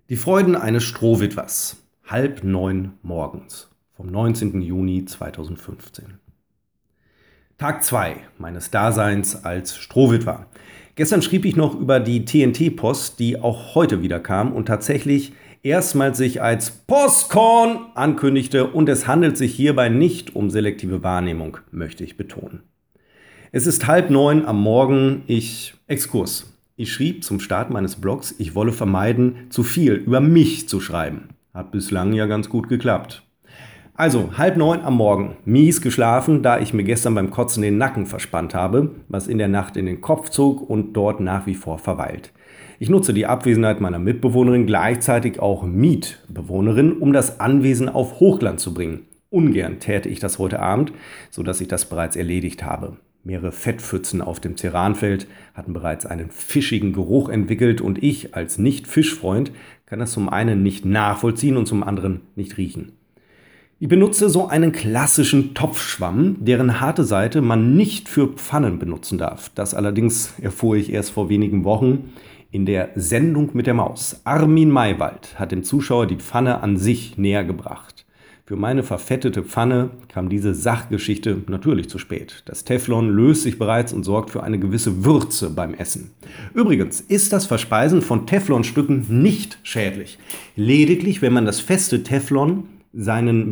Die Freuden eines Strohwitwers. 8:30 morgens vom 19. Juni 2015. Tag 2 meines Daseins als Strohwitwer. Gestern schrieb ich noch über die TNT-Post, die auch heute wieder kam und tatsächlich erstmals sich als Postkorn ankündigte, und es handelt sich hierbei nicht um selektive Wahrnehmung, möchte ich betonen. Es ist 8:30 am Morgen, Exkurs. Ich schrieb zum Start meines Blogs, ich wolle vermeiden, zu viel über mich zu schreiben. Hat bislang ja ganz gut geklappt. Also, 8:30 am Morgen, mies geschlafen, da ich mir gestern beim Kotzen den Nacken verspannt habe, was in der Nacht in den Kopf zog und dort nach wie vor verweilt. Ich nutze die Abwesenheit meiner Mitbewohnerin, gleichzeitig auch Mietbewohnerin, um das Anwesen auf Hochglanz zu bringen. Ungern täte ich das heute Abend, sodass ich das bereits erledigt habe. Mehrere Fettpfützen auf dem Ceranfeld hatten bereits einen fischigen Geruch entwickelt und ich als Nicht-Fischfreund kann das zum einen nicht nachvollziehen und zum anderen nicht riechen. Ich benutze so einen klassischen Topfschwamm, deren harte Seite man nicht für Pfannen benutzen darf. Das allerdings erfuhr ich erst vor wenigen Wochen in der Sendung mit der Maus. Armin Maywald hat dem Zuschauer die Pfanne an sich näher gebracht. Für meine verfettete Pfanne kam diese Sachgeschichte natürlich zu spät. Das Teflon löst sich bereits und sorgt für eine gewisse Würze beim Essen. Übrigens ist das Verspeisen von Teflonstücken nicht schädlich. Lediglich, wenn das feste Teflon seinen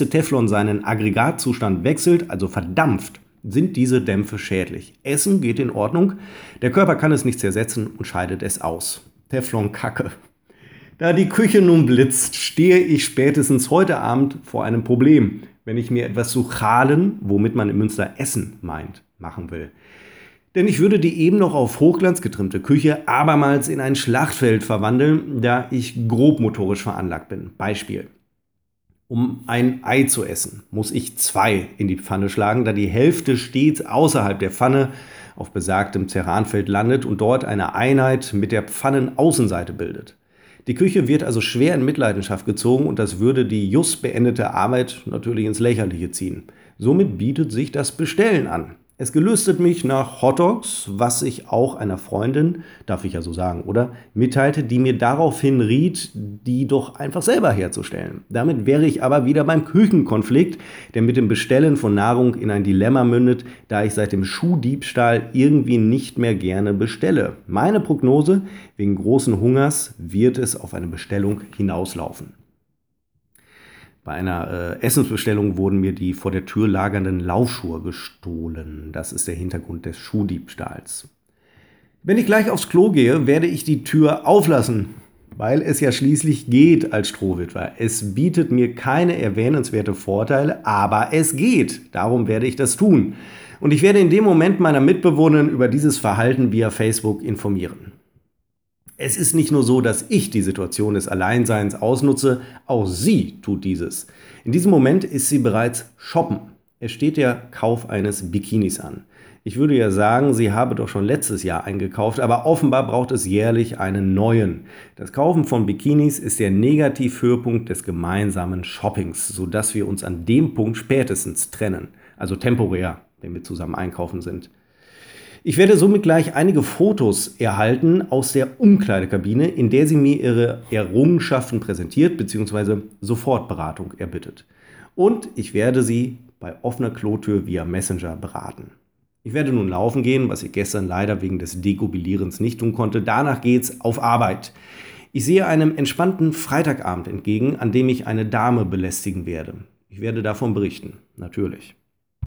Aggregatzustand wechselt, also verdampft, sind diese Dämpfe schädlich. Essen geht in Ordnung, der Körper kann es nicht zersetzen und scheidet es aus. Teflon-Kacke. Da die Küche nun blitzt, stehe ich spätestens heute Abend vor einem Problem, wenn ich mir etwas zu chalen, womit man in Münster Essen meint, machen will. Denn ich würde die eben noch auf Hochglanz getrimmte Küche abermals in ein Schlachtfeld verwandeln, da ich grobmotorisch veranlagt bin. Beispiel. Um ein Ei zu essen, muss ich 2 in die Pfanne schlagen, da die Hälfte stets außerhalb der Pfanne auf besagtem Ceranfeld landet und dort eine Einheit mit der Pfannenaußenseite bildet. Die Küche wird also schwer in Mitleidenschaft gezogen und das würde die just beendete Arbeit natürlich ins Lächerliche ziehen. Somit bietet sich das Bestellen an. Es gelüstet mich nach Hotdogs, was ich auch einer Freundin, darf ich ja so sagen, oder, mitteilte, die mir daraufhin riet, die doch einfach selber herzustellen. Damit wäre ich aber wieder beim Küchenkonflikt, der mit dem Bestellen von Nahrung in ein Dilemma mündet, da ich seit dem Schuhdiebstahl irgendwie nicht mehr gerne bestelle. Meine Prognose, wegen großen Hungers wird es auf eine Bestellung hinauslaufen. Bei einer Essensbestellung wurden mir die vor der Tür lagernden Laufschuhe gestohlen. Das ist der Hintergrund des Schuhdiebstahls. Wenn ich gleich aufs Klo gehe, werde ich die Tür auflassen, weil es ja schließlich geht als Strohwitwer. Es bietet mir keine erwähnenswerte Vorteile, aber es geht. Darum werde ich das tun. Und ich werde in dem Moment meiner Mitbewohnerin über dieses Verhalten via Facebook informieren. Es ist nicht nur so, dass ich die Situation des Alleinseins ausnutze, auch sie tut dieses. In diesem Moment ist sie bereits shoppen. Es steht der Kauf eines Bikinis an. Ich würde ja sagen, sie habe doch schon letztes Jahr eingekauft, aber offenbar braucht es jährlich einen neuen. Das Kaufen von Bikinis ist der Negativhöhepunkt des gemeinsamen Shoppings, sodass wir uns an dem Punkt spätestens trennen, also temporär, wenn wir zusammen einkaufen sind. Ich werde somit gleich einige Fotos erhalten aus der Umkleidekabine, in der sie mir ihre Errungenschaften präsentiert bzw. Sofortberatung erbittet. Und ich werde sie bei offener Klotür via Messenger beraten. Ich werde nun laufen gehen, was ich gestern leider wegen des Degobilierens nicht tun konnte. Danach geht's auf Arbeit. Ich sehe einem entspannten Freitagabend entgegen, an dem ich eine Dame belästigen werde. Ich werde davon berichten, natürlich.